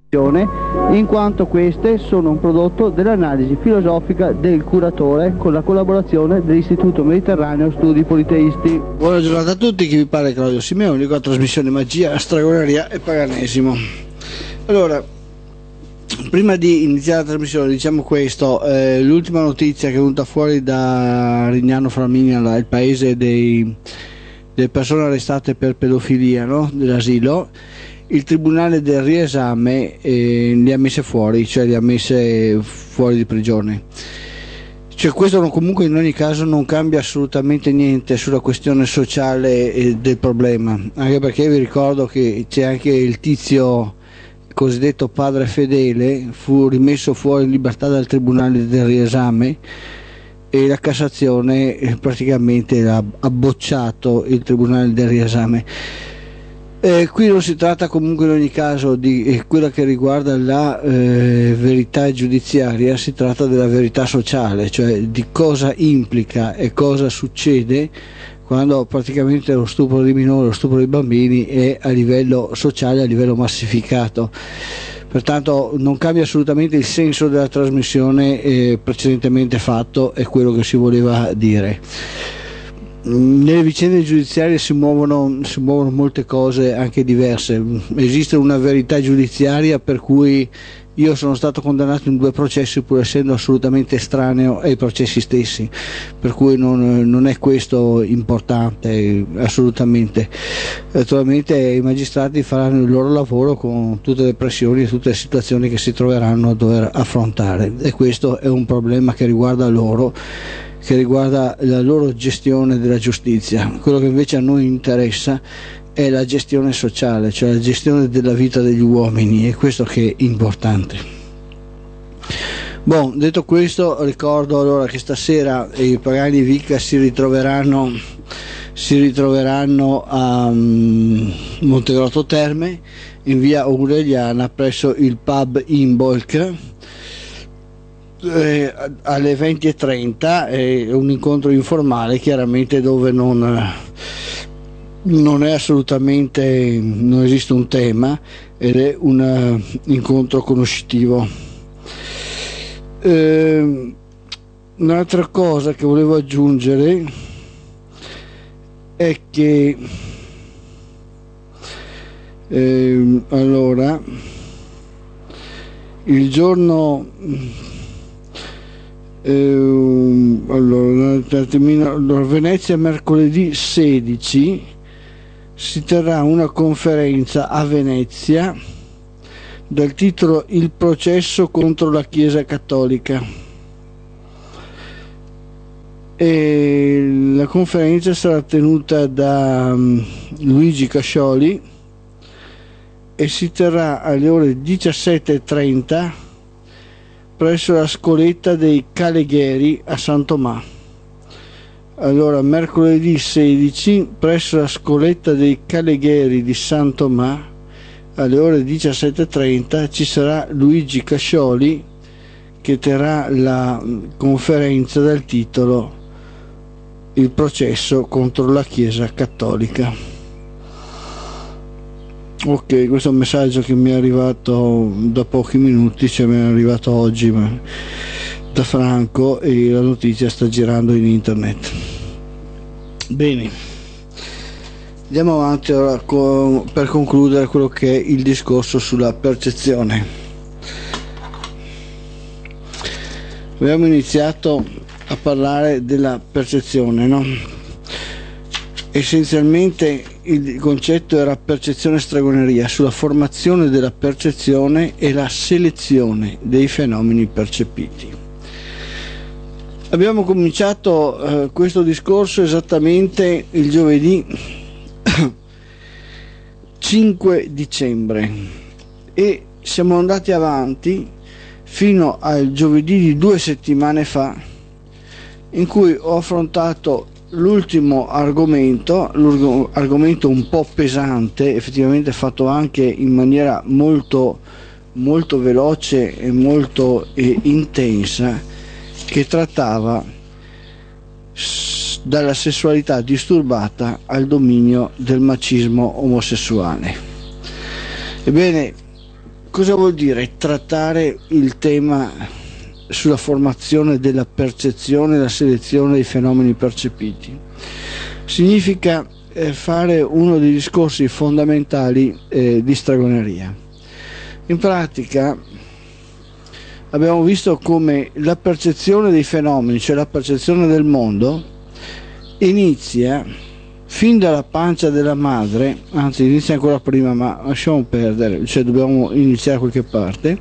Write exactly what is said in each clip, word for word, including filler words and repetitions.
in quanto queste sono un prodotto dell'analisi filosofica del curatore con la collaborazione dell'Istituto Mediterraneo Studi Politeisti. Buona giornata a tutti, chi vi parla è Claudio Simeoni con la trasmissione Magia, Stregoneria e Paganesimo. Allora, prima di iniziare la trasmissione diciamo questo, eh, l'ultima notizia che è venuta fuori da Rignano Flaminia, il paese dei, delle persone arrestate per pedofilia, no? Dell'asilo. Il tribunale del riesame eh, li ha messe fuori, cioè li ha messe fuori di prigione. Cioè questo non, comunque in ogni caso non cambia assolutamente niente sulla questione sociale eh, del problema, anche perché vi ricordo che c'è anche il tizio cosiddetto padre fedele, fu rimesso fuori in libertà dal tribunale del riesame e la Cassazione eh, praticamente ha, ha bocciato il tribunale del riesame. Eh, qui non si tratta comunque in ogni caso di eh, quella che riguarda la eh, verità giudiziaria, si tratta della verità sociale, cioè di cosa implica e cosa succede quando praticamente lo stupro di minori, lo stupro di bambini è a livello sociale, a livello massificato. Pertanto non cambia assolutamente il senso della trasmissione eh, precedentemente fatto e quello che si voleva dire. Nelle vicende giudiziarie si muovono, si muovono molte cose anche diverse. Esiste una verità giudiziaria per cui io sono stato condannato in due processi pur essendo assolutamente estraneo ai processi stessi, per cui non, non è questo importante assolutamente. Naturalmente i magistrati faranno il loro lavoro con tutte le pressioni e tutte le situazioni che si troveranno a dover affrontare, e questo è un problema che riguarda loro, che riguarda la loro gestione della giustizia. Quello che invece a noi interessa è la gestione sociale, cioè la gestione della vita degli uomini, è questo che è importante. Bon, detto questo, ricordo allora che stasera i Pagani Vica si ritroveranno si ritroveranno a um, Montegrotto Terme in via Aureliana presso il pub Imbolc. Eh, alle venti e trenta è un incontro informale, chiaramente, dove non, non è assolutamente, non esiste un tema ed è un uh, incontro conoscitivo. Eh, un'altra cosa che volevo aggiungere è che eh, allora il giorno Eh, allora, allora, Venezia mercoledì sedici si terrà una conferenza a Venezia dal titolo Il processo contro la Chiesa Cattolica, e la conferenza sarà tenuta da um, Luigi Cascioli e si terrà alle ore diciassette e trenta presso la scoletta dei Calegheri a San Tomà. Allora, mercoledì sedici presso la scoletta dei Calegheri di San Tomà alle ore diciassette e trenta ci sarà Luigi Cascioli che terrà la conferenza dal titolo Il processo contro la Chiesa Cattolica. Ok, questo è un messaggio che mi è arrivato da pochi minuti, cioè mi è arrivato oggi ma, da Franco, e la notizia sta girando in internet. Bene, andiamo avanti ora con, per concludere quello che è il discorso sulla percezione. Abbiamo iniziato a parlare della percezione, no? Essenzialmente il concetto era percezione stregoneria, sulla formazione della percezione e la selezione dei fenomeni percepiti. Abbiamo cominciato eh, questo discorso esattamente il giovedì cinque dicembre e siamo andati avanti fino al giovedì di due settimane fa, in cui ho affrontato l'ultimo argomento, l'argomento un po' pesante, effettivamente fatto anche in maniera molto molto veloce e molto eh, intensa, che trattava s- dalla sessualità disturbata al dominio del macismo omosessuale. Ebbene, cosa vuol dire trattare il tema sulla formazione della percezione e la selezione dei fenomeni percepiti? Significa eh, fare uno dei discorsi fondamentali eh, di stregoneria. In pratica abbiamo visto come la percezione dei fenomeni, cioè la percezione del mondo, inizia fin dalla pancia della madre, anzi inizia ancora prima, ma lasciamo perdere, cioè dobbiamo iniziare da qualche parte,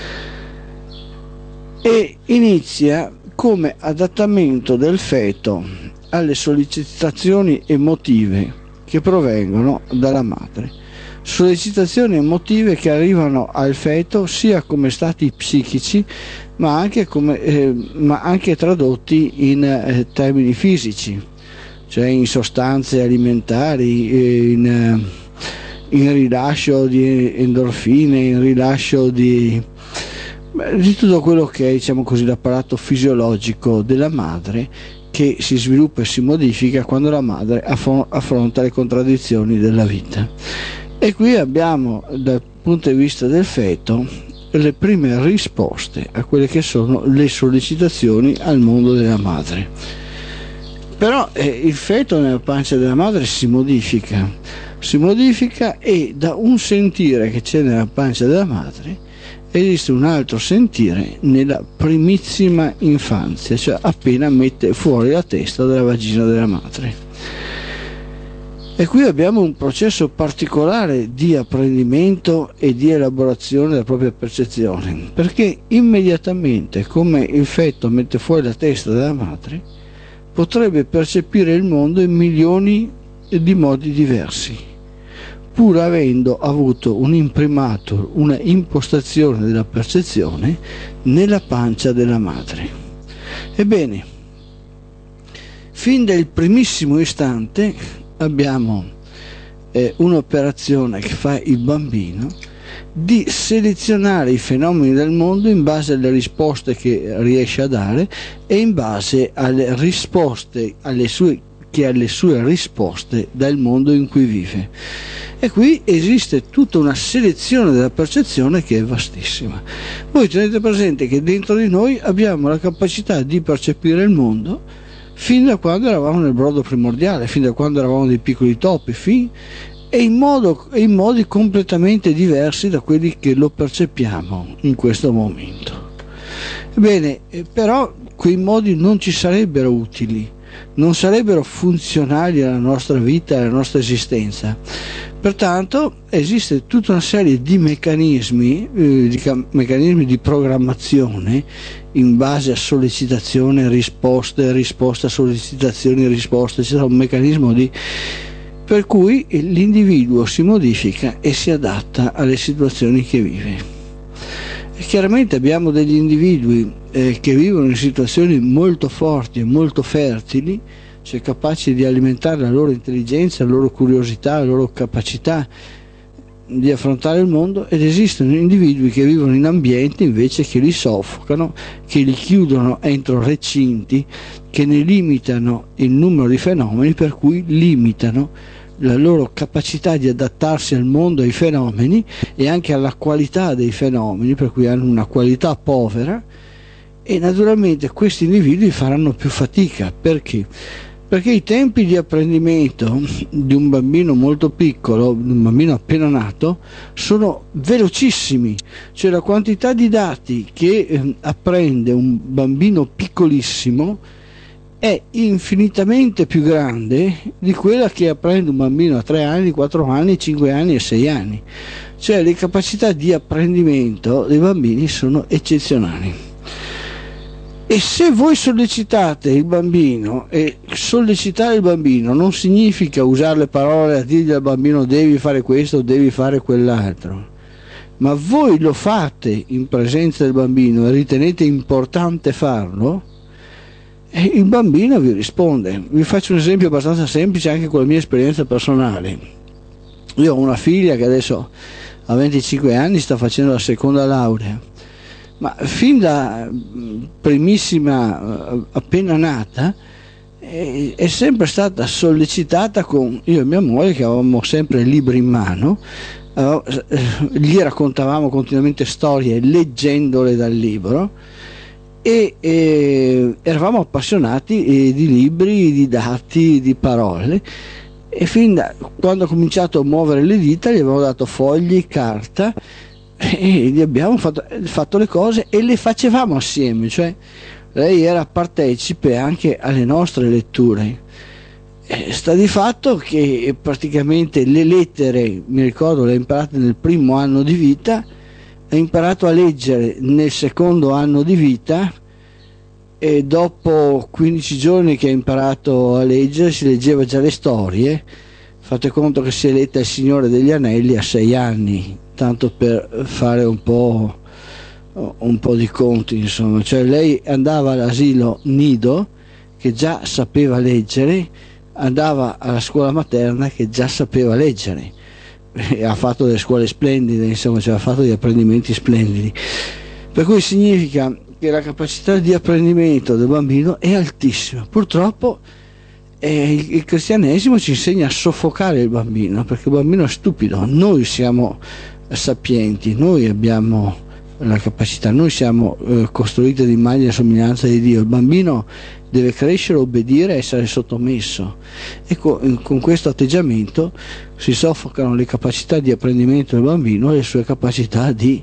e inizia come adattamento del feto alle sollecitazioni emotive che provengono dalla madre. Sollecitazioni emotive che arrivano al feto sia come stati psichici ma anche, come, eh, ma anche tradotti in eh, termini fisici, cioè in sostanze alimentari, eh, in, eh, in rilascio di endorfine, in rilascio di, di tutto quello che è, diciamo così, l'apparato fisiologico della madre, che si sviluppa e si modifica quando la madre affronta le contraddizioni della vita. E qui abbiamo, dal punto di vista del feto, le prime risposte a quelle che sono le sollecitazioni al mondo della madre. Però eh, il feto nella pancia della madre si modifica, si modifica e da un sentire che c'è nella pancia della madre esiste un altro sentire nella primissima infanzia, cioè appena mette fuori la testa dalla vagina della madre. E qui abbiamo un processo particolare di apprendimento e di elaborazione della propria percezione, perché immediatamente, come il feto mette fuori la testa della madre, potrebbe percepire il mondo in milioni di modi diversi, pur avendo avuto un imprimatur, una impostazione della percezione nella pancia della madre. Ebbene, fin dal primissimo istante abbiamo eh, un'operazione che fa il bambino di selezionare i fenomeni del mondo in base alle risposte che riesce a dare e in base alle risposte alle sue, che alle sue risposte dal mondo in cui vive. E qui esiste tutta una selezione della percezione che è vastissima. Voi tenete presente che dentro di noi abbiamo la capacità di percepire il mondo fin da quando eravamo nel brodo primordiale, fin da quando eravamo dei piccoli topi, fin, e in, modo, in modi completamente diversi da quelli che lo percepiamo in questo momento. Ebbene, però quei modi non ci sarebbero utili, non sarebbero funzionali alla nostra vita, alla nostra esistenza. Pertanto esiste tutta una serie di meccanismi, eh, di meccanismi di programmazione in base a sollecitazione, risposte, risposta, sollecitazioni, risposte. C'è un meccanismo di, per cui l'individuo si modifica e si adatta alle situazioni che vive. E chiaramente abbiamo degli individui eh, che vivono in situazioni molto forti e molto fertili, cioè capaci di alimentare la loro intelligenza, la loro curiosità, la loro capacità di affrontare il mondo, ed esistono individui che vivono in ambienti invece che li soffocano, che li chiudono entro recinti, che ne limitano il numero di fenomeni, per cui limitano la loro capacità di adattarsi al mondo, ai fenomeni e anche alla qualità dei fenomeni, per cui hanno una qualità povera, e naturalmente questi individui faranno più fatica. Perché? Perché i tempi di apprendimento di un bambino molto piccolo, di un bambino appena nato, sono velocissimi, cioè la quantità di dati che eh, apprende un bambino piccolissimo è infinitamente più grande di quella che apprende un bambino a tre anni, quattro anni, cinque anni e sei anni. Cioè le capacità di apprendimento dei bambini sono eccezionali. E se voi sollecitate il bambino, e sollecitare il bambino non significa usare le parole a dirgli al bambino devi fare questo o devi fare quell'altro, ma voi lo fate in presenza del bambino e ritenete importante farlo, e il bambino vi risponde. Vi faccio un esempio abbastanza semplice anche con la mia esperienza personale. Io ho una figlia che adesso a venticinque anni sta facendo la seconda laurea, ma fin da primissima, appena nata, è sempre stata sollecitata con io e mia moglie, che avevamo sempre libri in mano, gli raccontavamo continuamente storie leggendole dal libro, e eh, eravamo appassionati eh, di libri, di dati, di parole, e fin da quando ho cominciato a muovere le dita gli avevo dato fogli, carta, e gli abbiamo fatto, fatto le cose e le facevamo assieme, cioè lei era partecipe anche alle nostre letture. Eh, sta di fatto che praticamente le lettere, mi ricordo, le ha imparate nel primo anno di vita, ha imparato a leggere nel secondo anno di vita, e dopo quindici giorni che ha imparato a leggere si leggeva già le storie. Fate conto che si è letta Il Signore degli Anelli a sei anni, tanto per fare un po', un po' di conti, insomma. Cioè lei andava all'asilo nido che già sapeva leggere, andava alla scuola materna che già sapeva leggere, e ha fatto delle scuole splendide, insomma, cioè ha fatto degli apprendimenti splendidi, per cui significa che la capacità di apprendimento del bambino è altissima. Purtroppo eh, il, il cristianesimo ci insegna a soffocare il bambino, perché il bambino è stupido, noi siamo sapienti, noi abbiamo la capacità, noi siamo eh, costruiti ad immagine e somiglianza di Dio. Il bambino deve crescere, obbedire, essere sottomesso, e con, con questo atteggiamento si soffocano le capacità di apprendimento del bambino e le sue capacità di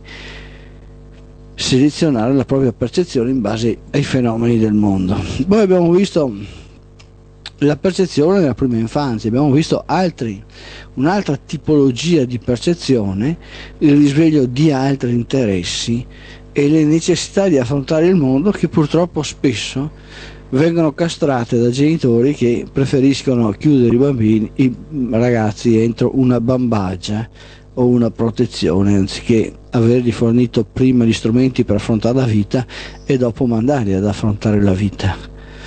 selezionare la propria percezione in base ai fenomeni del mondo. Poi abbiamo visto la percezione nella prima infanzia, abbiamo visto altri, un'altra tipologia di percezione, il risveglio di altri interessi e le necessità di affrontare il mondo, che purtroppo spesso vengono castrate da genitori che preferiscono chiudere i bambini, i ragazzi, entro una bambagia o una protezione, anziché avergli fornito prima gli strumenti per affrontare la vita e dopo mandarli ad affrontare la vita.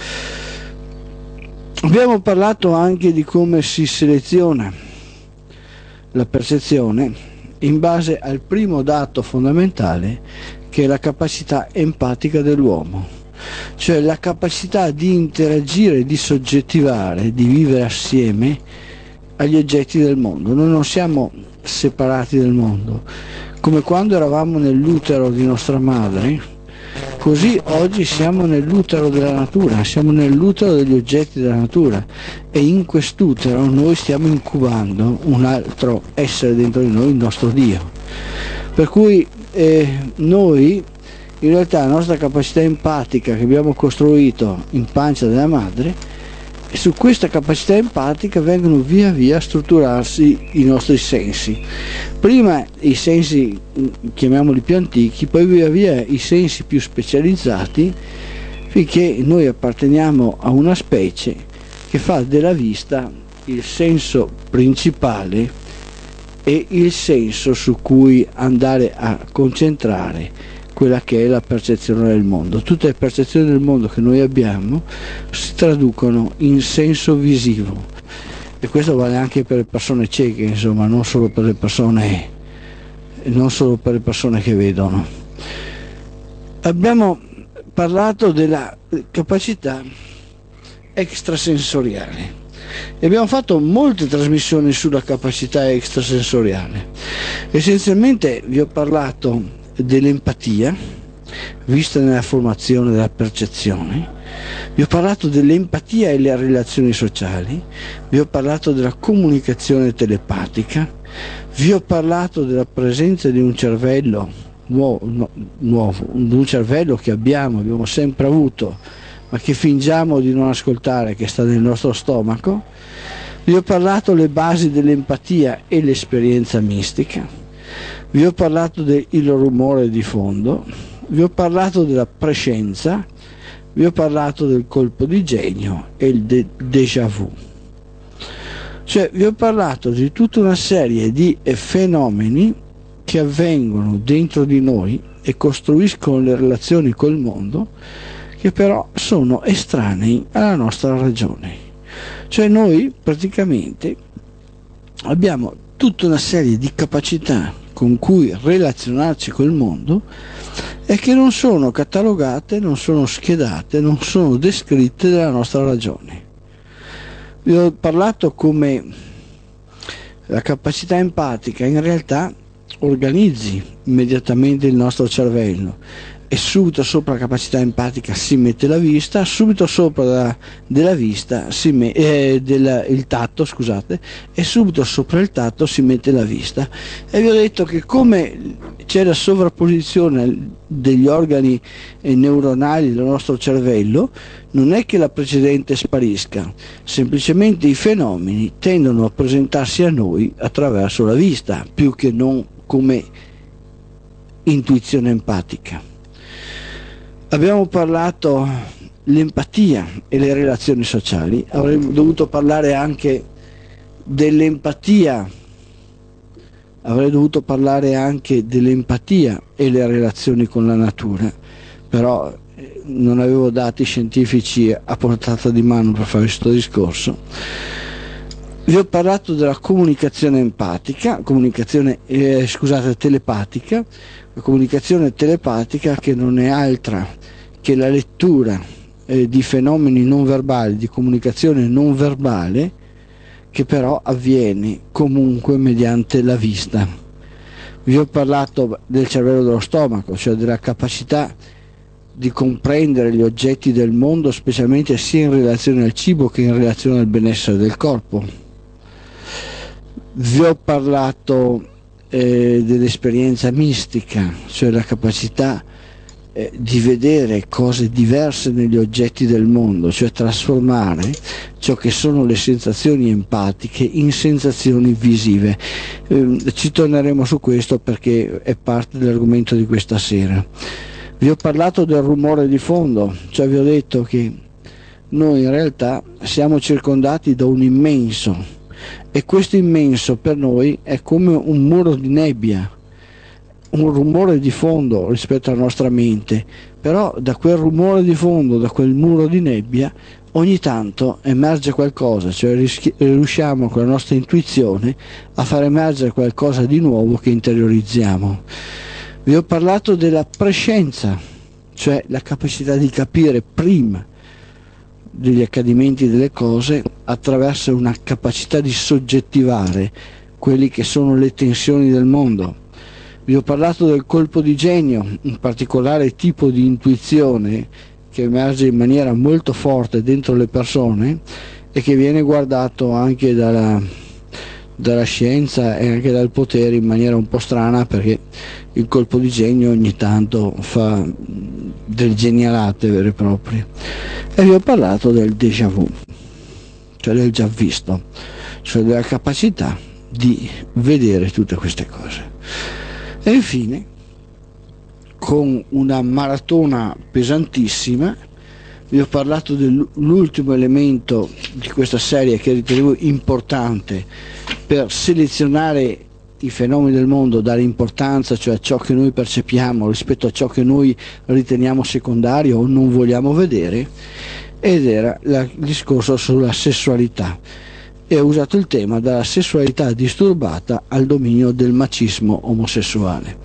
Abbiamo parlato anche di come si seleziona la percezione in base al primo dato fondamentale, che è la capacità empatica dell'uomo, cioè la capacità di interagire, di soggettivare, di vivere assieme agli oggetti del mondo. Noi non siamo separati del mondo, come quando eravamo nell'utero di nostra madre, così oggi siamo nell'utero della natura, siamo nell'utero degli oggetti della natura, e in quest'utero noi stiamo incubando un altro essere dentro di noi, il nostro Dio. Per cui eh, noi in realtà la nostra capacità empatica che abbiamo costruito in pancia della madre, e su questa capacità empatica vengono via via a strutturarsi i nostri sensi. Prima i sensi, chiamiamoli più antichi, poi via via i sensi più specializzati, finché noi apparteniamo a una specie che fa della vista il senso principale e il senso su cui andare a concentrare quella che è la percezione del mondo. Tutte le percezioni del mondo che noi abbiamo si traducono in senso visivo, e questo vale anche per le persone cieche, insomma, non solo per le persone, non solo per le persone che vedono. Abbiamo parlato della capacità extrasensoriale e abbiamo fatto molte trasmissioni sulla capacità extrasensoriale. Essenzialmente vi ho parlato dell'empatia vista nella formazione della percezione, vi ho parlato dell'empatia e le relazioni sociali, vi ho parlato della comunicazione telepatica, vi ho parlato della presenza di un cervello nuovo, no, nuovo di un cervello che abbiamo, abbiamo sempre avuto, ma che fingiamo di non ascoltare, che sta nel nostro stomaco. Vi ho parlato delle basi dell'empatia e l'esperienza mistica. Vi ho parlato del rumore di fondo, vi ho parlato della prescienza, vi ho parlato del colpo di genio e il de- déjà vu. Cioè vi ho parlato di tutta una serie di fenomeni che avvengono dentro di noi e costruiscono le relazioni col mondo, che però sono estranei alla nostra ragione. Cioè noi praticamente abbiamo tutta una serie di capacità con cui relazionarci col mondo e che non sono catalogate, non sono schedate, non sono descritte dalla nostra ragione. Vi ho parlato come La capacità empatica in realtà organizzi immediatamente il nostro cervello e subito sopra la capacità empatica si mette la vista, subito sopra la, della vista si me, eh, del, il tatto, scusate, e subito sopra il tatto si mette la vista. E vi ho detto che come c'è la sovrapposizione degli organi eh, neuronali del nostro cervello, non è che la precedente sparisca, semplicemente i fenomeni tendono a presentarsi a noi attraverso la vista, più che non come intuizione empatica. Abbiamo parlato dell'empatia e le relazioni sociali, avremmo dovuto parlare anche dell'empatia, avrei dovuto parlare anche dell'empatia e le relazioni con la natura, però non avevo dati scientifici a portata di mano per fare questo discorso. Vi ho parlato della comunicazione empatica, comunicazione, eh, scusate, telepatica, la comunicazione telepatica che non è altra che la lettura eh, di fenomeni non verbali, di comunicazione non verbale, che però avviene comunque mediante la vista. Vi ho parlato del cervello dello stomaco, cioè della capacità di comprendere gli oggetti del mondo, specialmente sia in relazione al cibo che in relazione al benessere del corpo. Vi ho parlato eh, dell'esperienza mistica, cioè la capacità eh, di vedere cose diverse negli oggetti del mondo, cioè trasformare ciò che sono le sensazioni empatiche in sensazioni visive. Eh, ci torneremo su questo perché è parte dell'argomento di questa sera. Vi ho parlato del rumore di fondo, cioè vi ho detto che noi in realtà siamo circondati da un immenso, e questo immenso per noi è come un muro di nebbia, un rumore di fondo rispetto alla nostra mente, però da quel rumore di fondo, da quel muro di nebbia, ogni tanto emerge qualcosa, cioè riusciamo con la nostra intuizione a far emergere qualcosa di nuovo che interiorizziamo. Vi ho parlato della prescienza, cioè la capacità di capire prima degli accadimenti delle cose attraverso una capacità di soggettivare quelli che sono le tensioni del mondo. Vi ho parlato del colpo di genio, un particolare tipo di intuizione che emerge in maniera molto forte dentro le persone e che viene guardato anche dalla, dalla scienza e anche dal potere in maniera un po' strana, perché il colpo di genio ogni tanto fa delle genialate vere e proprie. E vi ho parlato del déjà vu, cioè del già visto, cioè della capacità di vedere tutte queste cose. E infine, con una maratona pesantissima, vi ho parlato dell'ultimo elemento di questa serie che ritenevo importante per selezionare i fenomeni del mondo, dare importanza, cioè a ciò che noi percepiamo rispetto a ciò che noi riteniamo secondario o non vogliamo vedere, ed era la, il discorso sulla sessualità, e ho usato il tema dalla sessualità disturbata al dominio del macismo omosessuale.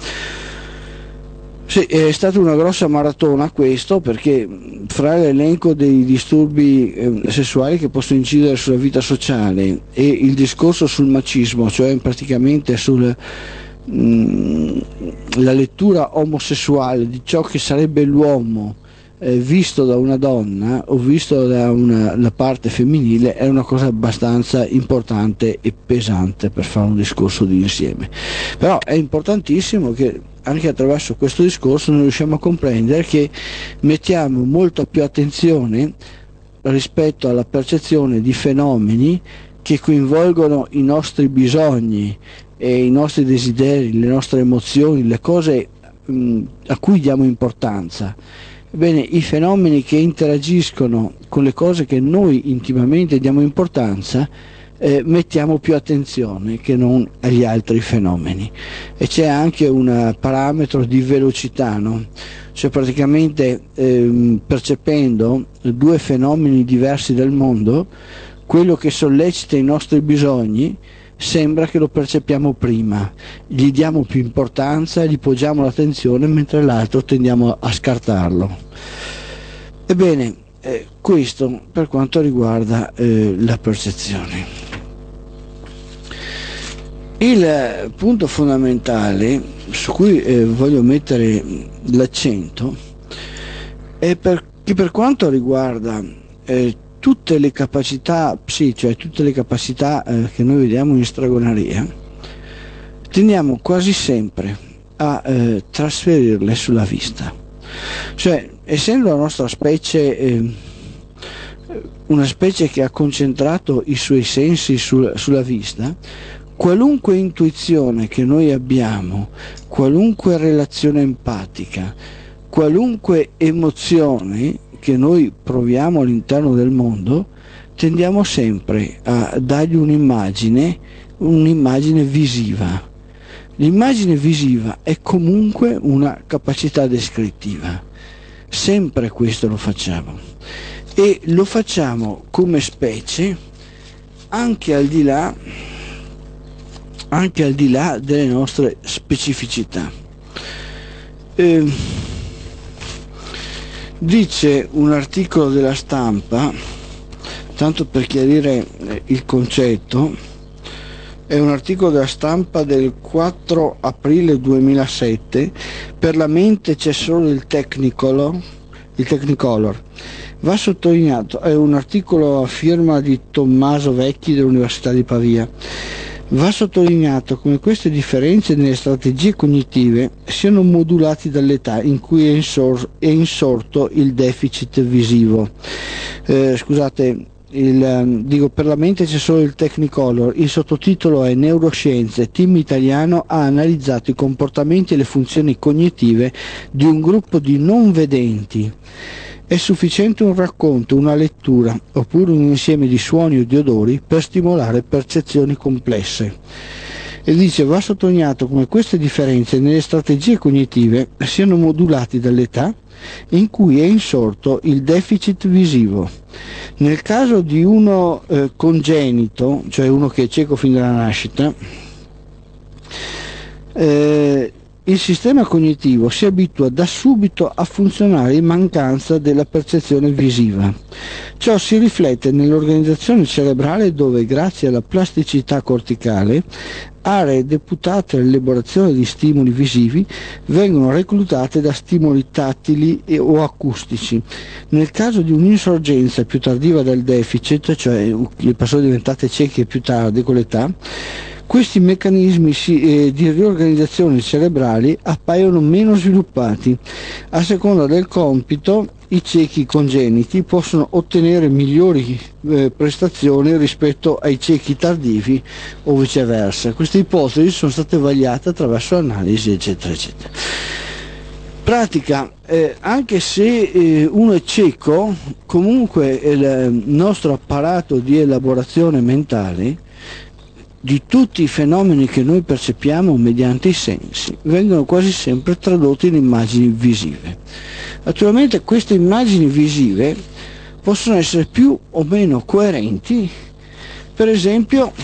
Sì, è stata una grossa maratona questo, perché fra l'elenco dei disturbi eh, sessuali che possono incidere sulla vita sociale e il discorso sul macismo, cioè praticamente sulla lettura omosessuale di ciò che sarebbe l'uomo eh, visto da una donna o visto da una la parte femminile, è una cosa abbastanza importante e pesante per fare un discorso di insieme. Però è importantissimo che anche attraverso questo discorso noi riusciamo a comprendere che mettiamo molto più attenzione rispetto alla percezione di fenomeni che coinvolgono i nostri bisogni e i nostri desideri, le nostre emozioni, le cose mh, a cui diamo importanza. Ebbene, i fenomeni che interagiscono con le cose che noi intimamente diamo importanza, Eh, mettiamo più attenzione che non agli altri fenomeni. E c'è anche un parametro di velocità, no? Cioè praticamente ehm, percependo due fenomeni diversi del mondo, quello che sollecita i nostri bisogni sembra che lo percepiamo prima, gli diamo più importanza, gli poggiamo l'attenzione, mentre l'altro tendiamo a scartarlo. Ebbene, eh, questo per quanto riguarda eh, la percezione. Il punto fondamentale su cui eh, voglio mettere l'accento è per, che per quanto riguarda eh, tutte le capacità psi, cioè tutte le capacità eh, che noi vediamo in stregoneria, tendiamo quasi sempre a eh, trasferirle sulla vista. Cioè, essendo la nostra specie eh, una specie che ha concentrato i suoi sensi sul, sulla vista, qualunque intuizione che noi abbiamo, qualunque relazione empatica, qualunque emozione che noi proviamo all'interno del mondo, tendiamo sempre a dargli un'immagine, un'immagine visiva. L'immagine visiva è comunque una capacità descrittiva, sempre questo lo facciamo, e lo facciamo come specie anche al di là anche al di là delle nostre specificità. Eh, dice un articolo della Stampa, tanto per chiarire eh, il concetto, è un articolo della Stampa del quattro aprile duemilasette, per la mente c'è solo il Technicolor, il Technicolor. Va sottolineato, è un articolo a firma di Tommaso Vecchi dell'Università di Pavia. Va sottolineato come queste differenze nelle strategie cognitive siano modulate dall'età in cui è, insor- è insorto il deficit visivo. Eh, scusate, il, dico, per la mente c'è solo il Technicolor, il sottotitolo è Neuroscienze, team italiano ha analizzato i comportamenti e le funzioni cognitive di un gruppo di non vedenti. È sufficiente un racconto, una lettura, oppure un insieme di suoni o di odori per stimolare percezioni complesse. E dice, va sottolineato come queste differenze nelle strategie cognitive siano modulate dall'età in cui è insorto il deficit visivo. Nel caso di uno eh, congenito, cioè uno che è cieco fin dalla nascita, eh, il sistema cognitivo si abitua da subito a funzionare in mancanza della percezione visiva. Ciò si riflette nell'organizzazione cerebrale dove, grazie alla plasticità corticale, aree deputate all'elaborazione di stimoli visivi vengono reclutate da stimoli tattili e o acustici. Nel caso di un'insorgenza più tardiva del deficit, cioè le persone diventate cieche più tardi con l'età, questi meccanismi si, eh, di riorganizzazione cerebrali appaiono meno sviluppati. A seconda del compito, i ciechi congeniti possono ottenere migliori eh, prestazioni rispetto ai ciechi tardivi o viceversa. Queste ipotesi sono state vagliate attraverso analisi, eccetera, eccetera. Pratica, eh, anche se eh, uno è cieco, comunque il nostro apparato di elaborazione mentale di tutti i fenomeni che noi percepiamo mediante i sensi vengono quasi sempre tradotti in immagini visive. Naturalmente queste immagini visive possono essere più o meno coerenti, per esempio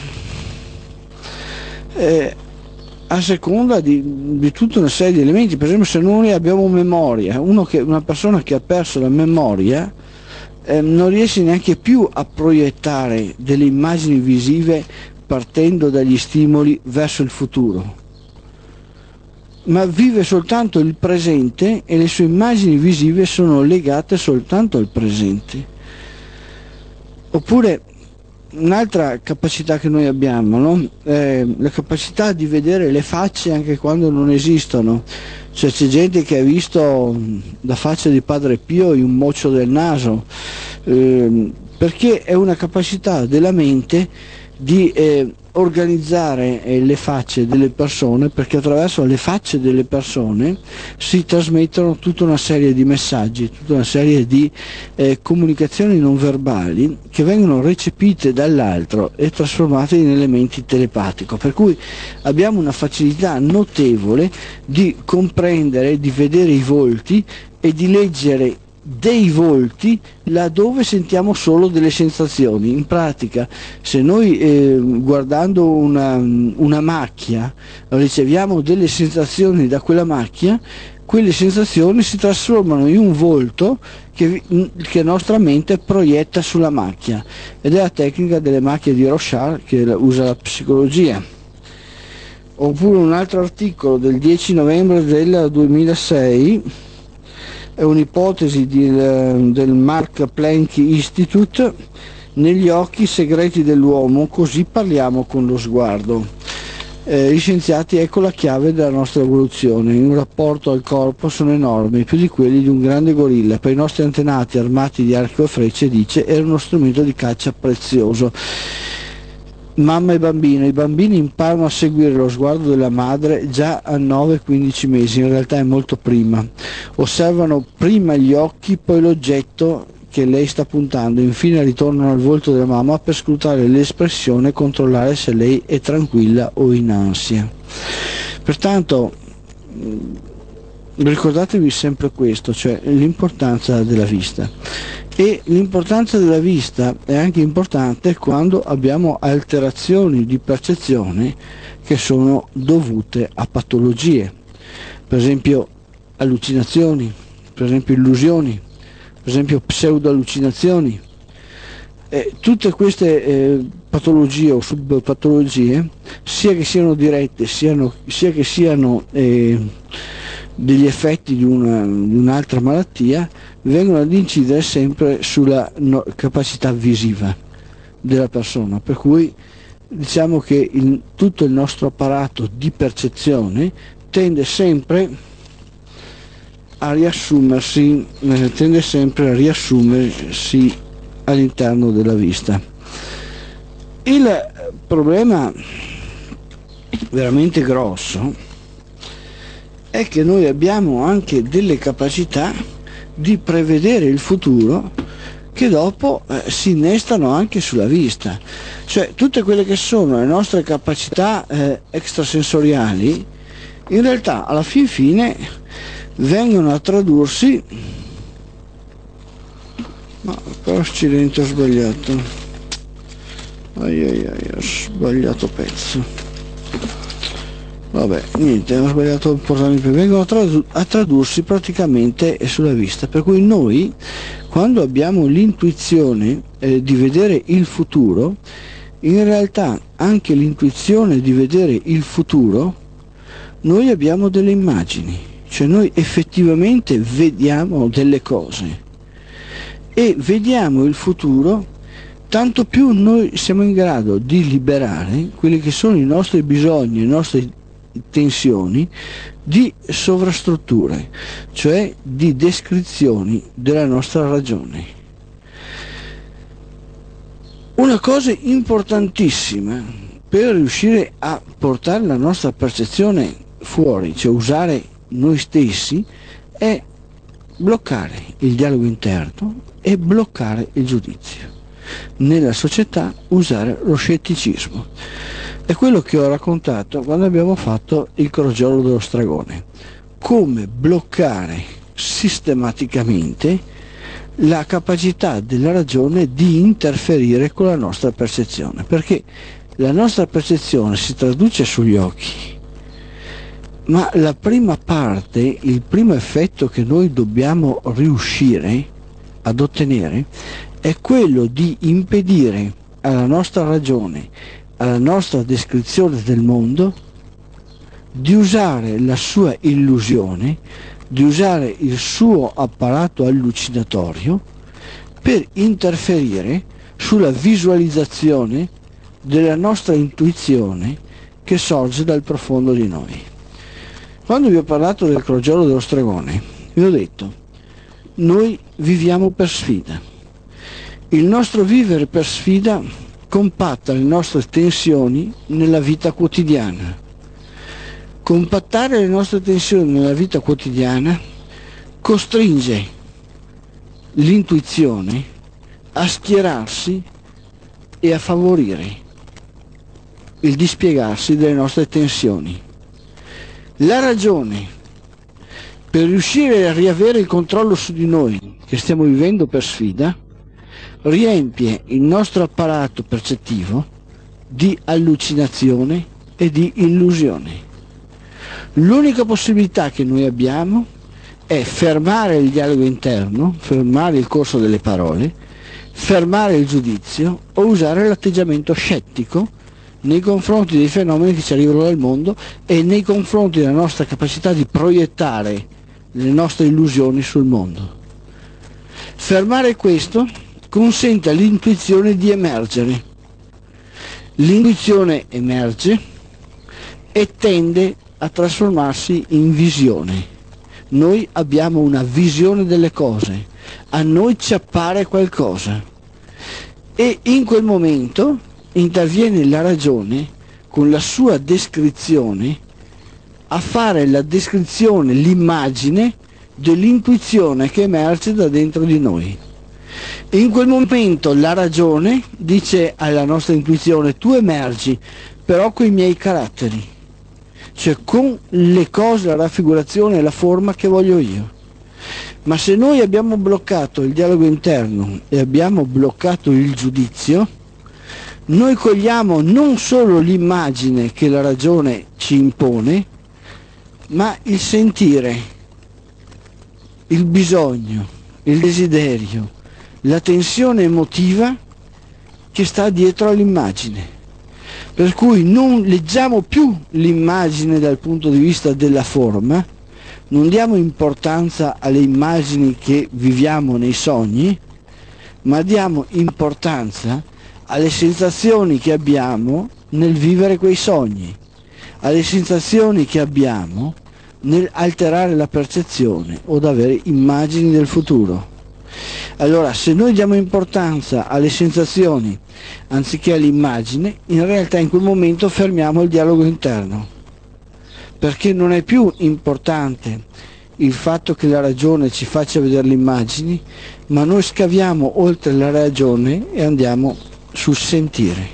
eh, a seconda di, di tutta una serie di elementi. Per esempio, se noi abbiamo memoria, uno che, una persona che ha perso la memoria eh, non riesce neanche più a proiettare delle immagini visive partendo dagli stimoli verso il futuro, ma vive soltanto il presente e le sue immagini visive sono legate soltanto al presente. Oppure un'altra capacità che noi abbiamo, no? È la capacità di vedere le facce anche quando non esistono. Cioè, c'è gente che ha visto la faccia di Padre Pio in un mocio del naso, eh, perché è una capacità della mente di eh, organizzare eh, le facce delle persone, perché attraverso le facce delle persone si trasmettono tutta una serie di messaggi, tutta una serie di eh, comunicazioni non verbali che vengono recepite dall'altro e trasformate in elementi telepatico, per cui abbiamo una facilità notevole di comprendere, di vedere i volti e di leggere dei volti laddove sentiamo solo delle sensazioni. In pratica, se noi eh, guardando una, una macchia riceviamo delle sensazioni da quella macchia, quelle sensazioni si trasformano in un volto che, che nostra mente proietta sulla macchia, ed è la tecnica delle macchie di Rorschach che usa la psicologia. Oppure un altro articolo del dieci novembre del duemilasei, è un'ipotesi di, del Mark Planck Institute: negli occhi segreti dell'uomo, così parliamo con lo sguardo. Eh, gli scienziati, ecco la chiave della nostra evoluzione. In un rapporto al corpo sono enormi, più di quelli di un grande gorilla. Per i nostri antenati armati di arco e frecce, dice, era uno strumento di caccia prezioso. Mamma e bambino, i bambini imparano a seguire lo sguardo della madre già a nove quindici mesi, in realtà è molto prima. Osservano prima gli occhi, poi l'oggetto che lei sta puntando, infine ritornano al volto della mamma per scrutare l'espressione e controllare se lei è tranquilla o in ansia. Pertanto ricordatevi sempre questo, cioè l'importanza della vista. E l'importanza della vista è anche importante quando abbiamo alterazioni di percezione che sono dovute a patologie, per esempio allucinazioni, per esempio illusioni, per esempio pseudo-allucinazioni. Eh, tutte queste eh, patologie o subpatologie, sia che siano dirette, siano, sia che siano eh, degli effetti di, una, di un'altra malattia, vengono ad incidere sempre sulla no, capacità visiva della persona, per cui diciamo che il, tutto il nostro apparato di percezione tende sempre a riassumersi, eh, tende sempre a riassumersi all'interno della vista. Il problema veramente grosso è che noi abbiamo anche delle capacità di prevedere il futuro che dopo eh, si innestano anche sulla vista, cioè tutte quelle che sono le nostre capacità eh, extrasensoriali in realtà alla fin fine vengono a tradursi, ma per accidente ho sbagliato, ai ai ai, ho sbagliato pezzo, vabbè, niente, ho sbagliato a portarmi per, vengono a, tradu- a tradursi praticamente sulla vista, per cui noi quando abbiamo l'intuizione eh, di vedere il futuro, in realtà anche l'intuizione di vedere il futuro, noi abbiamo delle immagini, cioè noi effettivamente vediamo delle cose e vediamo il futuro, tanto più noi siamo in grado di liberare quelli che sono i nostri bisogni, le nostre tensioni di sovrastrutture, cioè di descrizioni della nostra ragione. Una cosa importantissima per riuscire a portare la nostra percezione fuori, cioè usare noi stessi, è bloccare il dialogo interno e bloccare il giudizio. Nella società usare lo scetticismo. È quello che ho raccontato quando abbiamo fatto il crogiolo dello stregone. Come bloccare sistematicamente la capacità della ragione di interferire con la nostra percezione, perché la nostra percezione si traduce sugli occhi, ma la prima parte, il primo effetto che noi dobbiamo riuscire ad ottenere è quello di impedire alla nostra ragione, alla nostra descrizione del mondo, di usare la sua illusione, di usare il suo apparato allucinatorio per interferire sulla visualizzazione della nostra intuizione che sorge dal profondo di noi. Quando vi ho parlato del crogiolo dello stregone, vi ho detto, noi viviamo per sfida. Il nostro vivere per sfida compatta le nostre tensioni nella vita quotidiana. Compattare le nostre tensioni nella vita quotidiana costringe l'intuizione a schierarsi e a favorire il dispiegarsi delle nostre tensioni. La ragione, per riuscire a riavere il controllo su di noi, che stiamo vivendo per sfida, riempie il nostro apparato percettivo di allucinazione e di illusione. L'unica possibilità che noi abbiamo è fermare il dialogo interno, fermare il corso delle parole, fermare il giudizio o usare l'atteggiamento scettico nei confronti dei fenomeni che ci arrivano dal mondo e nei confronti della nostra capacità di proiettare le nostre illusioni sul mondo. Fermare questo consente all'intuizione di emergere. L'intuizione emerge e tende a trasformarsi in visione. Noi abbiamo una visione delle cose, a noi ci appare qualcosa e in quel momento interviene la ragione con la sua descrizione a fare la descrizione, l'immagine dell'intuizione che emerge da dentro di noi. E in quel momento la ragione dice alla nostra intuizione: tu emergi però con i miei caratteri, cioè con le cose, la raffigurazione e la forma che voglio io. Ma se noi abbiamo bloccato il dialogo interno e abbiamo bloccato il giudizio, noi cogliamo non solo l'immagine che la ragione ci impone, ma il sentire, il bisogno, il desiderio, la tensione emotiva che sta dietro all'immagine. Per cui non leggiamo più l'immagine dal punto di vista della forma, non diamo importanza alle immagini che viviamo nei sogni, ma diamo importanza alle sensazioni che abbiamo nel vivere quei sogni, alle sensazioni che abbiamo nel alterare la percezione o ad avere immagini del futuro. Allora, se noi diamo importanza alle sensazioni anziché all'immagine, in realtà in quel momento fermiamo il dialogo interno, perché non è più importante il fatto che la ragione ci faccia vedere le immagini, ma noi scaviamo oltre la ragione e andiamo sul sentire.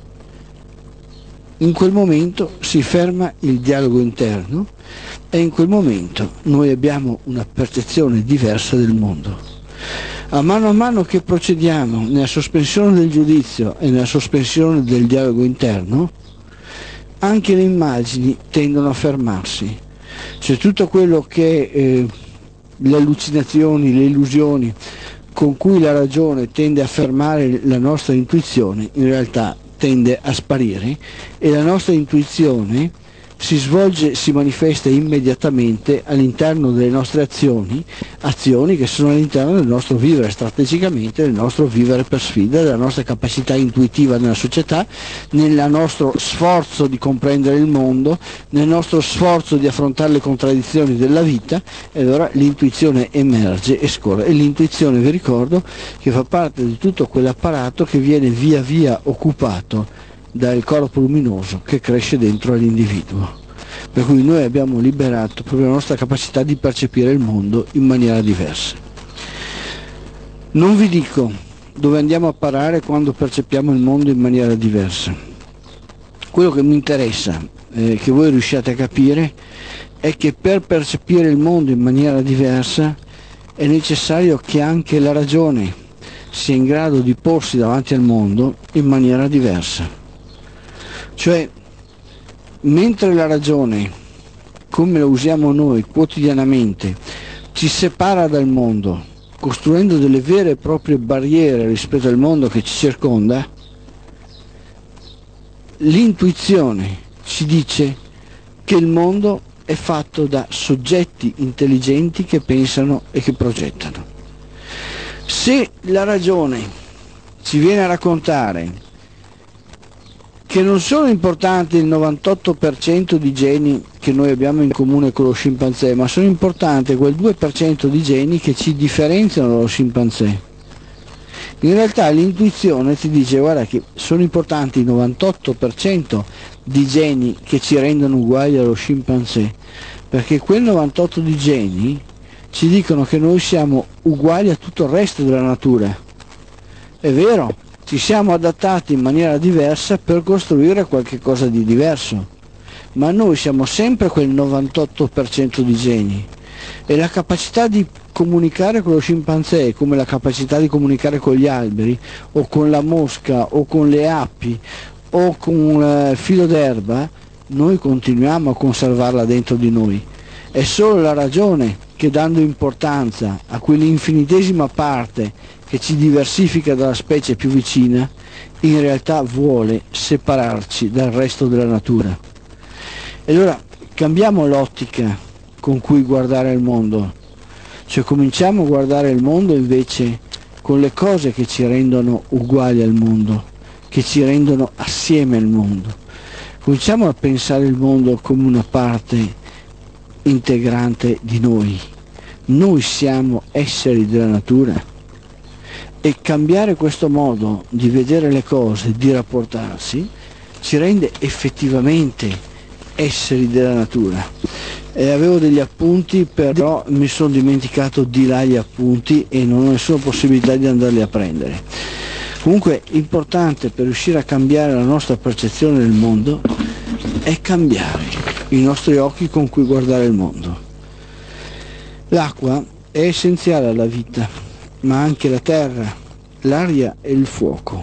In quel momento si ferma il dialogo interno e in quel momento noi abbiamo una percezione diversa del mondo. A mano a mano che procediamo nella sospensione del giudizio e nella sospensione del dialogo interno, anche le immagini tendono a fermarsi. Cioè tutto quello che eh, le allucinazioni, le illusioni con cui la ragione tende a fermare la nostra intuizione, in realtà tende a sparire e la nostra intuizione si svolge, si manifesta immediatamente all'interno delle nostre azioni, azioni che sono all'interno del nostro vivere strategicamente, del nostro vivere per sfida, della nostra capacità intuitiva nella società, nel nostro sforzo di comprendere il mondo, nel nostro sforzo di affrontare le contraddizioni della vita, e allora l'intuizione emerge e scorre. E l'intuizione, vi ricordo, che fa parte di tutto quell'apparato che viene via via occupato dal corpo luminoso che cresce dentro all'individuo, per cui noi abbiamo liberato proprio la nostra capacità di percepire il mondo in maniera diversa. Non vi dico dove andiamo a parare quando percepiamo il mondo in maniera diversa. Quello che mi interessa eh, che voi riusciate a capire è che per percepire il mondo in maniera diversa è necessario che anche la ragione sia in grado di porsi davanti al mondo in maniera diversa. Cioè, mentre la ragione, come la usiamo noi quotidianamente, ci separa dal mondo, costruendo delle vere e proprie barriere rispetto al mondo che ci circonda, l'intuizione ci dice che il mondo è fatto da soggetti intelligenti che pensano e che progettano. Se la ragione ci viene a raccontare che non sono importanti il novantotto per cento di geni che noi abbiamo in comune con lo scimpanzé, ma sono importanti quel due per cento di geni che ci differenziano dallo scimpanzé. In realtà l'intuizione ti dice: guarda che sono importanti il novantotto per cento di geni che ci rendono uguali allo scimpanzé, perché quel novantotto di geni ci dicono che noi siamo uguali a tutto il resto della natura. È vero, ci siamo adattati in maniera diversa per costruire qualche cosa di diverso, ma noi siamo sempre quel novantotto per cento di geni, e la capacità di comunicare con lo scimpanzé, come la capacità di comunicare con gli alberi, o con la mosca, o con le api, o con il filo d'erba, noi continuiamo a conservarla dentro di noi. È solo la ragione che, dando importanza a quell'infinitesima parte che ci diversifica dalla specie più vicina, in realtà vuole separarci dal resto della natura. E allora cambiamo l'ottica con cui guardare il mondo, cioè cominciamo a guardare il mondo invece con le cose che ci rendono uguali al mondo, che ci rendono assieme al mondo. Cominciamo a pensare il mondo come una parte integrante di noi. Noi siamo esseri della natura e cambiare questo modo di vedere le cose, di rapportarsi, ci rende effettivamente esseri della natura. E avevo degli appunti, però mi sono dimenticato di là gli appunti e non ho nessuna possibilità di andarli a prendere. Comunque importante per riuscire a cambiare la nostra percezione del mondo è cambiare i nostri occhi con cui guardare il mondo. L'acqua è essenziale alla vita, ma anche la terra, l'aria e il fuoco.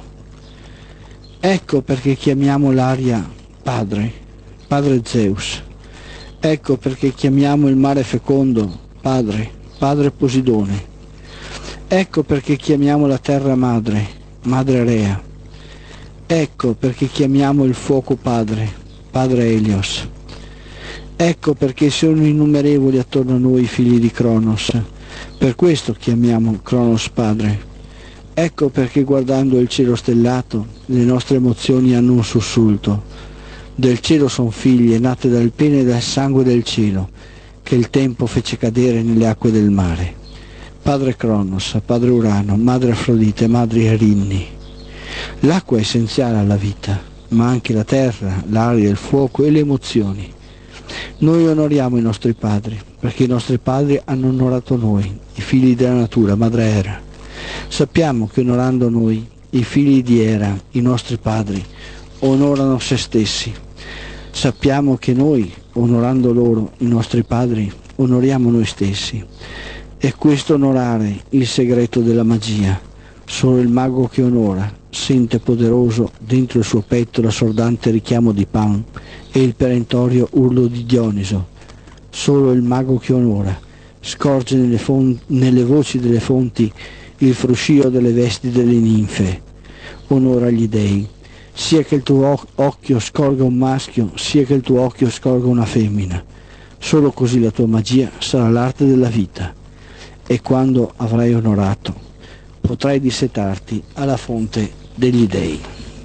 Ecco perché chiamiamo l'aria padre, padre Zeus. Ecco perché chiamiamo il mare fecondo padre, padre Posidone. Ecco perché chiamiamo la terra madre, madre Rea. Ecco perché chiamiamo il fuoco padre, padre Helios. Ecco perché sono innumerevoli attorno a noi i figli di Cronos, per questo chiamiamo Cronos padre. Ecco perché guardando il cielo stellato le nostre emozioni hanno un sussulto. Del cielo son figlie nate dal pene e dal sangue del cielo, che il tempo fece cadere nelle acque del mare. Padre Cronos, padre Urano, madre Afrodite, madre Erinni. L'acqua è essenziale alla vita, ma anche la terra, l'aria, il fuoco e le emozioni. Noi onoriamo i nostri padri, perché i nostri padri hanno onorato noi, i figli della natura, madre Era. Sappiamo che onorando noi, i figli di Era, i nostri padri, onorano se stessi. Sappiamo che noi, onorando loro, i nostri padri, onoriamo noi stessi. È questo onorare il segreto della magia. Solo il mago che onora sente poderoso dentro il suo petto l'assordante richiamo di Pan e il perentorio urlo di Dioniso. Solo il mago che onora scorge nelle, fon- nelle voci delle fonti il fruscio delle vesti delle ninfe. Onora gli dei, sia che il tuo occhio scorga un maschio, sia che il tuo occhio scorga una femmina. Solo così la tua magia sarà l'arte della vita, e quando avrai onorato potrai dissetarti alla fonte degli dei.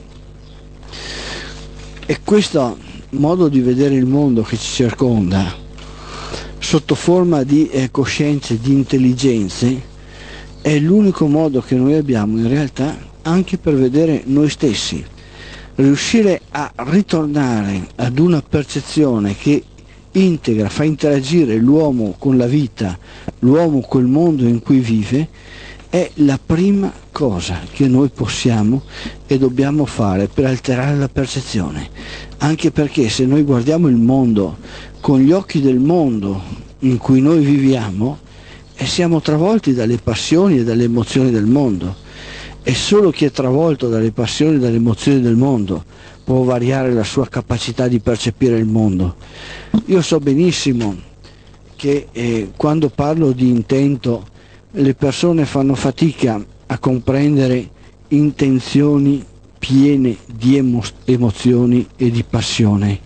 E questo modo di vedere il mondo che ci circonda, sotto forma di eh, coscienze, di intelligenze, è l'unico modo che noi abbiamo in realtà anche per vedere noi stessi. Riuscire a ritornare ad una percezione che integra, fa interagire l'uomo con la vita, l'uomo col mondo in cui vive, è la prima cosa che noi possiamo e dobbiamo fare per alterare la percezione. Anche perché se noi guardiamo il mondo con gli occhi del mondo in cui noi viviamo, e siamo travolti dalle passioni e dalle emozioni del mondo. E solo chi è travolto dalle passioni e dalle emozioni del mondo può variare la sua capacità di percepire il mondo. Io so benissimo che eh, quando parlo di intento le persone fanno fatica a comprendere intenzioni piene di emo- emozioni e di passione.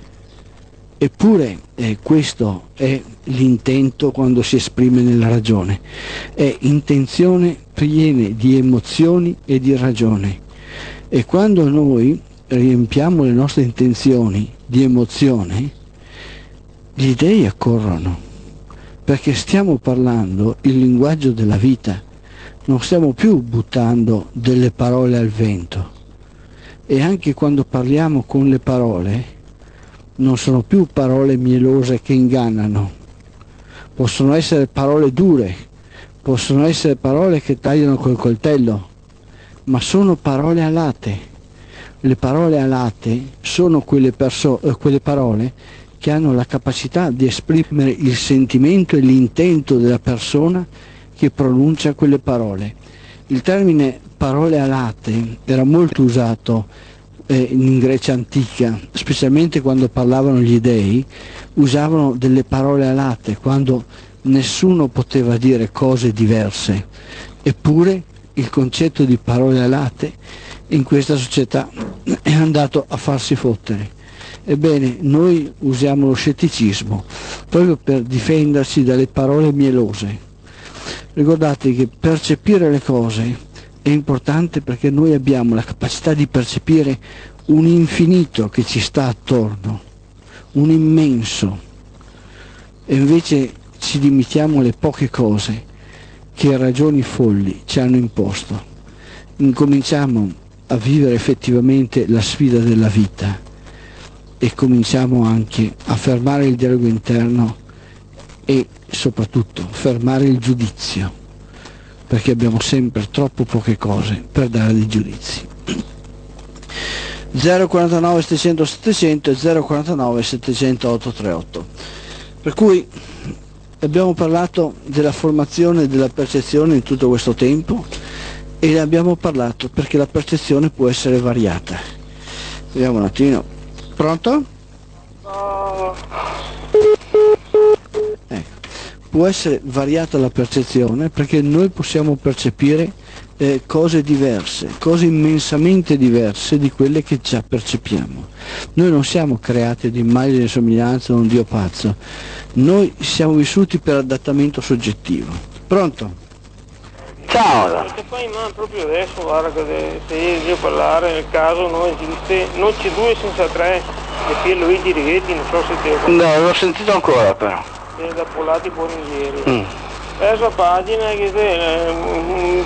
Eppure eh, questo è l'intento quando si esprime nella ragione, è intenzione piene di emozioni e di ragione. E quando noi riempiamo le nostre intenzioni di emozione, gli dei accorrono, perché stiamo parlando il linguaggio della vita, non stiamo più buttando delle parole al vento. E anche quando parliamo con le parole, non sono più parole mielose che ingannano, possono essere parole dure, possono essere parole che tagliano col coltello, ma sono parole alate. Le parole alate sono quelle, perso- eh, quelle parole che hanno la capacità di esprimere il sentimento e l'intento della persona che pronuncia quelle parole. Il termine parole alate era molto usato in Grecia antica, specialmente quando parlavano gli dei, usavano delle parole alate quando nessuno poteva dire cose diverse. Eppure il concetto di parole alate in questa società è andato a farsi fottere. Ebbene, noi usiamo lo scetticismo proprio per difenderci dalle parole mielose. Ricordate che percepire le cose è importante perché noi abbiamo la capacità di percepire un infinito che ci sta attorno, un immenso, e invece ci limitiamo alle poche cose che ragioni folli ci hanno imposto. Incominciamo a vivere effettivamente la sfida della vita e cominciamo anche a fermare il dialogo interno e soprattutto fermare il giudizio, perché abbiamo sempre troppo poche cose per dare dei giudizi. zero quarantanove settecento settecento e zero quarantanove settecento ottocentotrentotto. Per cui abbiamo parlato della formazione e della percezione in tutto questo tempo e ne abbiamo parlato perché la percezione può essere variata. Vediamo un attimo. Pronto? Oh. Ecco. Può essere variata la percezione perché noi possiamo percepire eh, cose diverse, cose immensamente diverse di quelle che già percepiamo. Noi non siamo creati ad immagine e somiglianza da un Dio pazzo, noi siamo vissuti per adattamento soggettivo. Pronto? Ciao! Perché poi ma proprio adesso, guarda che se io devo parlare, nel caso non esiste, non c'è due senza tre, di Pierluigi Righetti, non so se te lo No, non l'ho sentito ancora però. è da Polati Borghieri. Mm. Questa pagina che è un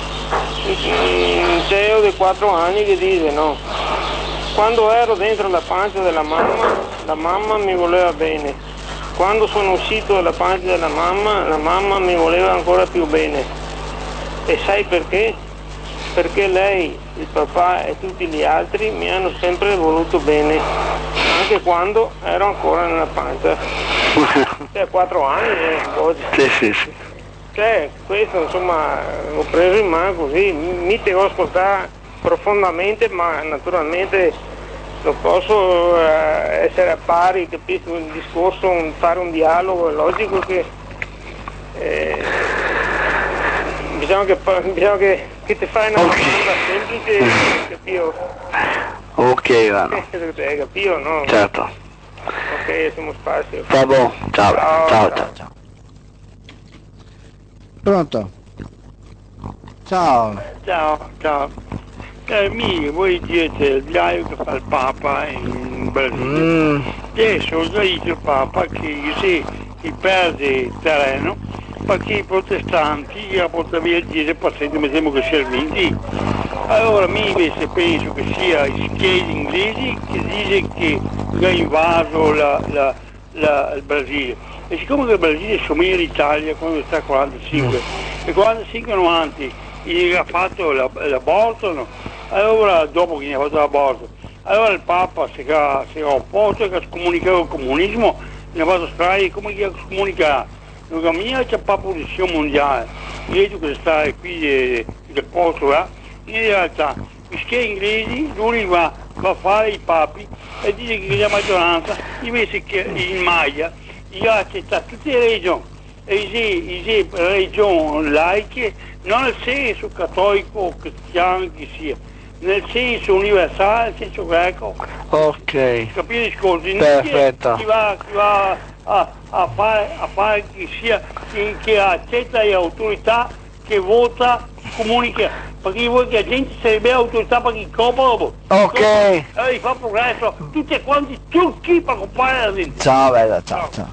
Teo di quattro anni che dice no, quando ero dentro la pancia della mamma, la mamma mi voleva bene, quando sono uscito dalla pancia della mamma, la mamma mi voleva ancora più bene. E sai perché? Perché lei, il papà e tutti gli altri mi hanno sempre voluto bene, anche quando ero ancora nella pancia. Cioè quattro anni eh, oggi. Sì, sì, sì. Cioè questo insomma ho preso in mano così, mi devo ascoltare profondamente, ma naturalmente non posso eh, essere a pari, capisci, un discorso, un, fare un dialogo, è logico che eh, bisogna che, bisogna che, che ti fai una Okay. domanda semplice, capito? Ok, Ivano. Eh, capito, no? Certo. Ok, siamo spazio. Sta buono. Ciao. Ciao, Ciao, ciao. ciao, ciao. Pronto? Ciao. Ciao, ciao. Eh, mi, voi dite il diario che fa il Papa in Brasile. Mm. Adesso dice il Papa che se si perde terreno perché i protestanti la portano via dire paziente, mi sembra che sia vinti. Allora mi invece penso che sia i schietti inglesi che dice che ha invaso la, la, la, il Brasile. E siccome che il Brasile somiglia all'Italia quando sta a quarantacinque e quarantacinque anni avanti gli ha fatto la, l'aborto, no? Allora dopo che gli ha fatto l'aborto, allora il Papa si è, si è opposto, che ha scomunicato il comunismo, gli ha fatto strade come che ha scomunicato. La mia c'è la posizione mondiale, io che sta qui del de posto là, in realtà gli schietti inglesi lui va, va a fare i papi e dice che la maggioranza invece che in Maglia gli ha accettato tutte le regioni e le regioni laiche non nel senso cattolico o cristiano che sia, nel senso universale, nel senso greco. Ok. Capite scusi? Perfetto. Chi va, chi va a, a, fare, a fare che sia, che, che accetta le autorità, che vota, comunica, perché vuoi che la gente sarebbe autorità per chi compra dopo. Ok. Allora fa progresso, tutti quanti trucchi per comprare la gente. Ciao bella, ciao, ciao.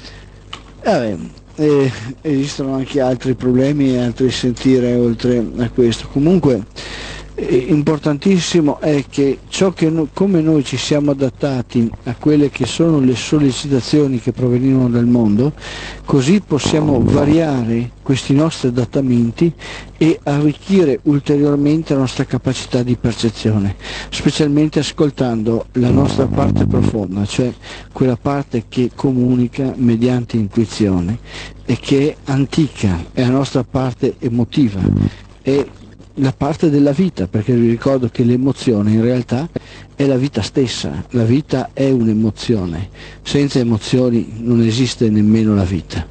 Vabbè, eh, esistono anche altri problemi e altri sentire oltre a questo. Comunque eh, importantissimo è che ciò che no, come noi ci siamo adattati a quelle che sono le sollecitazioni che provenivano dal mondo, così possiamo variare questi nostri adattamenti e arricchire ulteriormente la nostra capacità di percezione, specialmente ascoltando la nostra parte profonda, cioè quella parte che comunica mediante intuizione e che è antica, è la nostra parte emotiva, è la parte della vita, perché vi ricordo che l'emozione in realtà è la vita stessa, la vita è un'emozione, senza emozioni non esiste nemmeno la vita.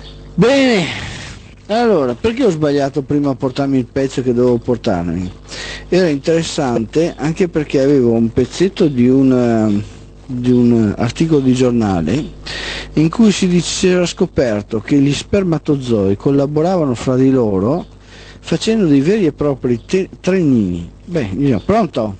Bene, allora, perché ho sbagliato prima a portarmi il pezzo che dovevo portarmi? Era interessante anche perché avevo un pezzetto di un, di un articolo di giornale in cui si diceva scoperto che gli spermatozoi collaboravano fra di loro facendo dei veri e propri te- trenini. Beh, diciamo, pronto?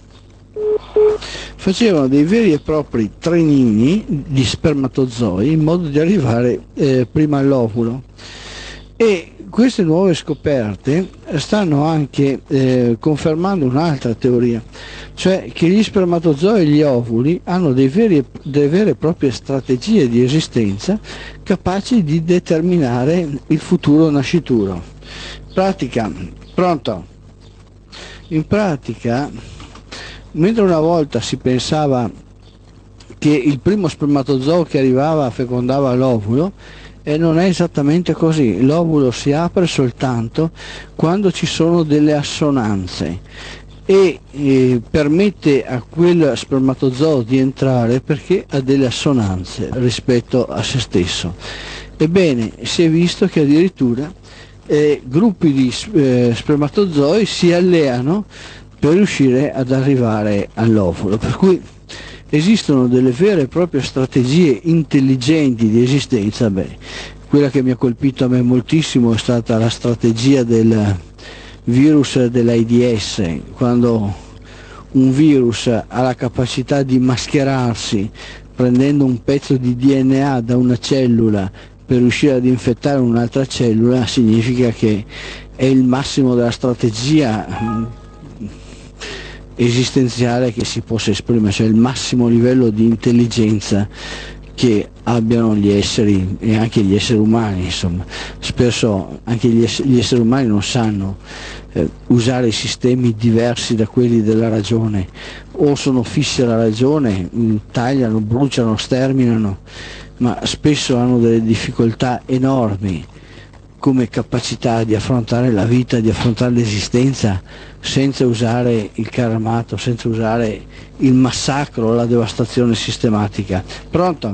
Facevano dei veri e propri trenini di spermatozoi in modo di arrivare eh, prima all'ovulo. E queste nuove scoperte stanno anche eh, confermando un'altra teoria, cioè che gli spermatozoi e gli ovuli hanno dei veri, delle vere e proprie strategie di esistenza capaci di determinare il futuro nascituro. Pratica, pronto? In pratica, mentre una volta si pensava che il primo spermatozoo che arrivava fecondava l'ovulo, e non è esattamente così. L'ovulo si apre soltanto quando ci sono delle assonanze e eh, permette a quel spermatozoo di entrare perché ha delle assonanze rispetto a se stesso. Ebbene, si è visto che addirittura eh, gruppi di eh, spermatozoi si alleano per riuscire ad arrivare all'ovulo, per cui esistono delle vere e proprie strategie intelligenti di esistenza. Beh, quella che mi ha colpito a me moltissimo è stata la strategia del virus dell'AIDS, quando un virus ha la capacità di mascherarsi prendendo un pezzo di D N A da una cellula per riuscire ad infettare un'altra cellula, significa che è il massimo della strategia esistenziale che si possa esprimere, cioè il massimo livello di intelligenza che abbiano gli esseri e anche gli esseri umani. Insomma, spesso anche gli, ess- gli esseri umani non sanno eh, usare sistemi diversi da quelli della ragione, o sono fissi alla ragione, tagliano, bruciano, sterminano, ma spesso hanno delle difficoltà enormi come capacità di affrontare la vita, di affrontare l'esistenza senza usare il carro armato, senza usare il massacro, la devastazione sistematica. Pronto?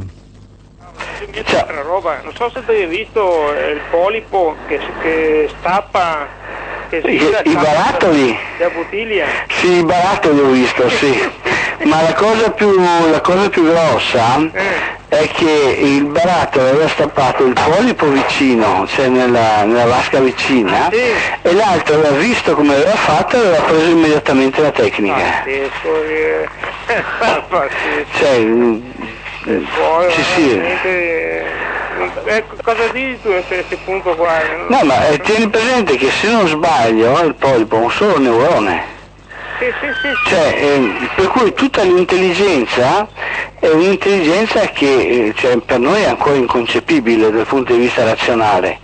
Ciao. Roba. Non so se hai visto il polipo che, che stappa, che I, i barattoli? Da bottiglia. Sì, i barattoli ho visto, sì. Ma la cosa più, la cosa più grossa eh. è che il barattolo aveva stappato il polipo vicino, cioè nella, nella vasca vicina, sì. E l'altro aveva visto come aveva fatto e aveva preso immediatamente la tecnica. Pazzesco, eh. Pazzesco. Cioè, eh, poi, sì, sì. Eh, cosa dici tu a questo punto qua? No, ma eh, tieni presente che se non sbaglio il polipo è un solo neurone. Sì, sì, sì, sì. Cioè, eh, per cui tutta l'intelligenza è un'intelligenza che eh, cioè, per noi è ancora inconcepibile dal punto di vista razionale.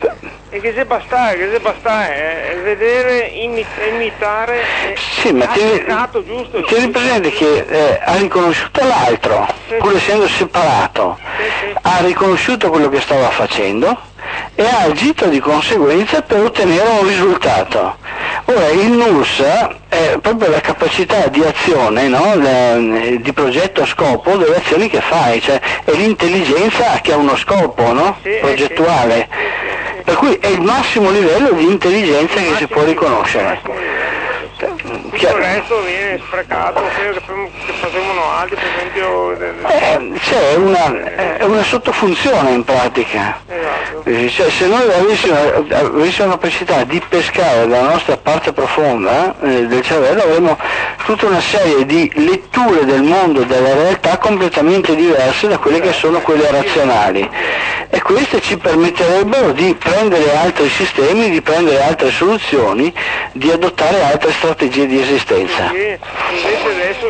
E che se basta, che se basta è vedere, imi- imitare, sì, ma tieni, esatto, giusto, tieni presente che eh, ha riconosciuto l'altro, sì, pur essendo separato, sì, sì. Ha riconosciuto quello che stava facendo e ha agito di conseguenza per ottenere un risultato. Ora il N U S è proprio la capacità di azione, no? Le, di progetto a scopo delle azioni che fai, cioè è l'intelligenza che ha uno scopo, no? Sì, progettuale. sì, sì, sì. Per cui è il massimo livello di intelligenza che si può riconoscere. Tutto il resto viene sprecato, quello che facevano altri, per esempio. Eh, c'è una, è una sottofunzione in pratica. Esatto. Cioè, se noi avessimo, avessimo la capacità di pescare dalla nostra parte profonda eh, del cervello, avremmo tutta una serie di letture del mondo, della realtà completamente diverse da quelle che sono quelle razionali, e queste ci permetterebbero di prendere altri sistemi, di prendere altre soluzioni, di adottare altre strategie di esistenza. Invece adesso,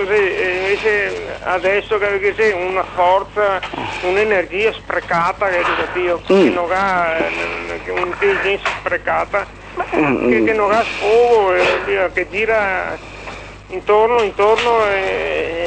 invece adesso che c'è una forza, un'energia sprecata, che, che mm. non ha un'intelligenza sprecata, che, che non ha sfogo, che gira intorno, intorno e,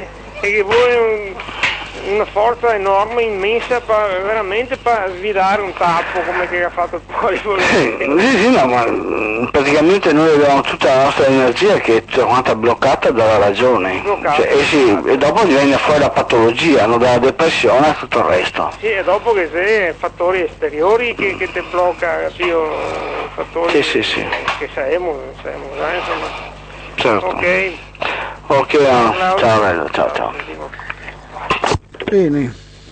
e che vuole una forza enorme, immensa, per, veramente per svidare un tappo come che ha fatto il polipo. Sì, sì, sì, no, ma praticamente noi abbiamo tutta la nostra energia che è tutta quanta bloccata dalla ragione. Bloccata, cioè, e, sì, e dopo viene fuori la patologia, no? Dalla depressione e tutto il resto. Sì, e dopo che c'è fattori esteriori che, che ti blocca, capito? Fattori sì, sì, sì. che sappiamo, sappiamo, insomma. Certo. Ok. Ok, ciao, ciao bello, ciao ciao. Bene,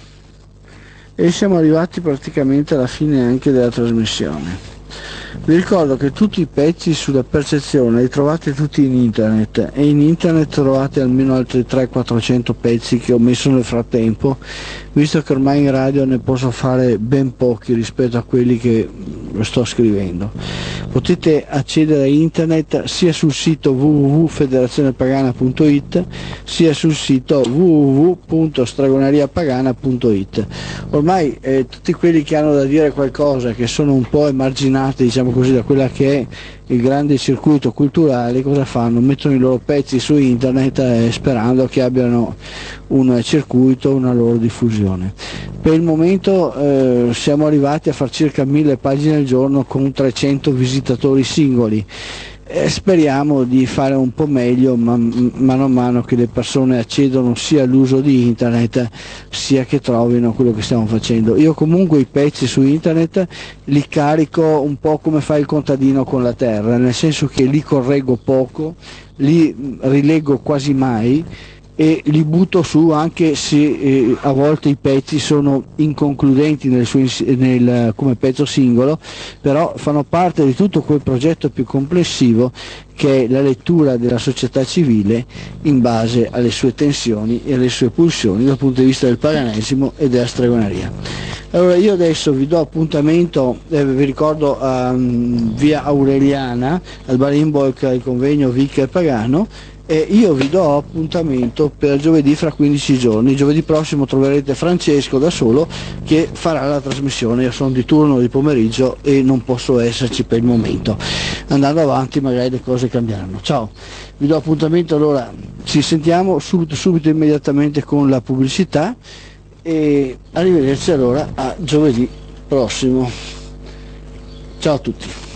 e siamo arrivati praticamente alla fine anche della trasmissione. Vi ricordo che tutti i pezzi sulla percezione li trovate tutti in internet, e in internet trovate almeno altri trecento quattrocento pezzi che ho messo nel frattempo, visto che ormai in radio ne posso fare ben pochi rispetto a quelli che sto scrivendo. Potete accedere a internet sia sul sito w w w punto federazione pagana punto i t sia sul sito w w w punto stregoneriapagana punto i t. Ormai eh, tutti quelli che hanno da dire qualcosa, che sono un po' emarginati, diciamo così, da quella che è il grande circuito culturale, cosa fanno? Mettono i loro pezzi su internet eh, sperando che abbiano un circuito, una loro diffusione. Per il momento eh, siamo arrivati a far circa mille pagine al giorno con trecento visitatori singoli. Eh, speriamo di fare un po' meglio man, mano a mano che le persone accedono sia all'uso di internet sia che trovino quello che stiamo facendo. Io comunque i pezzi su internet li carico un po' come fa il contadino con la terra, nel senso che li correggo poco, li rileggo quasi mai e li butto su anche se eh, a volte i pezzi sono inconcludenti nel suo, nel, come pezzo singolo, però fanno parte di tutto quel progetto più complessivo che è la lettura della società civile in base alle sue tensioni e alle sue pulsioni dal punto di vista del paganesimo e della stregoneria. Allora io adesso vi do appuntamento, eh, vi ricordo um, via Aureliana al Bar Imbolc, il convegno Vicar Pagano. E io vi do appuntamento per giovedì fra quindici giorni. Giovedì prossimo troverete Francesco da solo che farà la trasmissione. Io sono di turno di pomeriggio e non posso esserci per il momento. Andando avanti magari le cose cambieranno. Ciao, vi do appuntamento, allora ci sentiamo subito, subito immediatamente con la pubblicità e arrivederci allora a giovedì prossimo. Ciao a tutti.